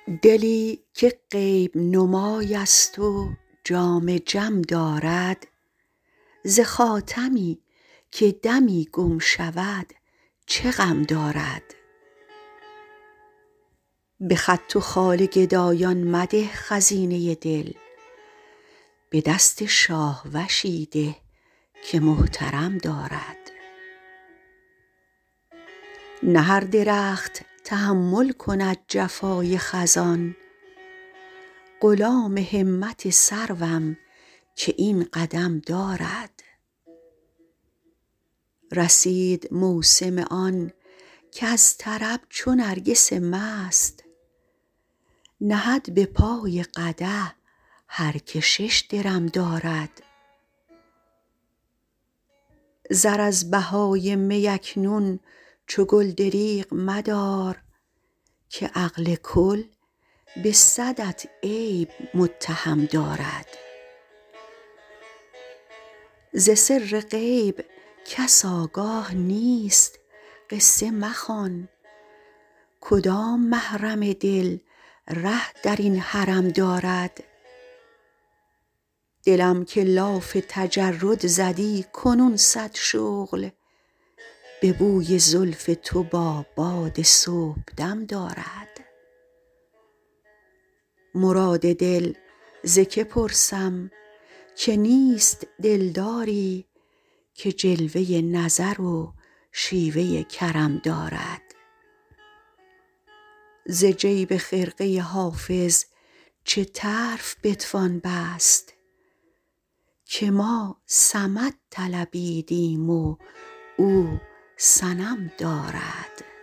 دلی که غیب نمای است و جام جم دارد ز خاتمی که دمی گم شود چه غم دارد. به خط و خال گدایان مده خزینه دل، به دست شاهوشی ده که محترم دارد. نه هر درخت تحمل کند جفای خزان، غلام همت سروم که این قدم دارد. رسید موسم آن کز طرب چو نرگس مست، نهد به پای قدح هر که 6 درم دارد. زر از بهای می اکنون چو گل دریغ مدار، که عقل کل به 100ت عیب متهم دارد. ز سر غیب کس آگاه نیست قصه مخوان، کدام محرم دل ره در این حرم دارد. دلم که لاف تجرد زدی کنون 100 شغل، به بوی زلف تو با باد صبحدم دارد. مراد دل ز که پرسم که نیست دلداری، که جلوه نظر و شیوه کرم دارد. ز جیب خرقه حافظ چه طرف بتوان بست، که ما صمد طلبیدیم و او صنم دارد.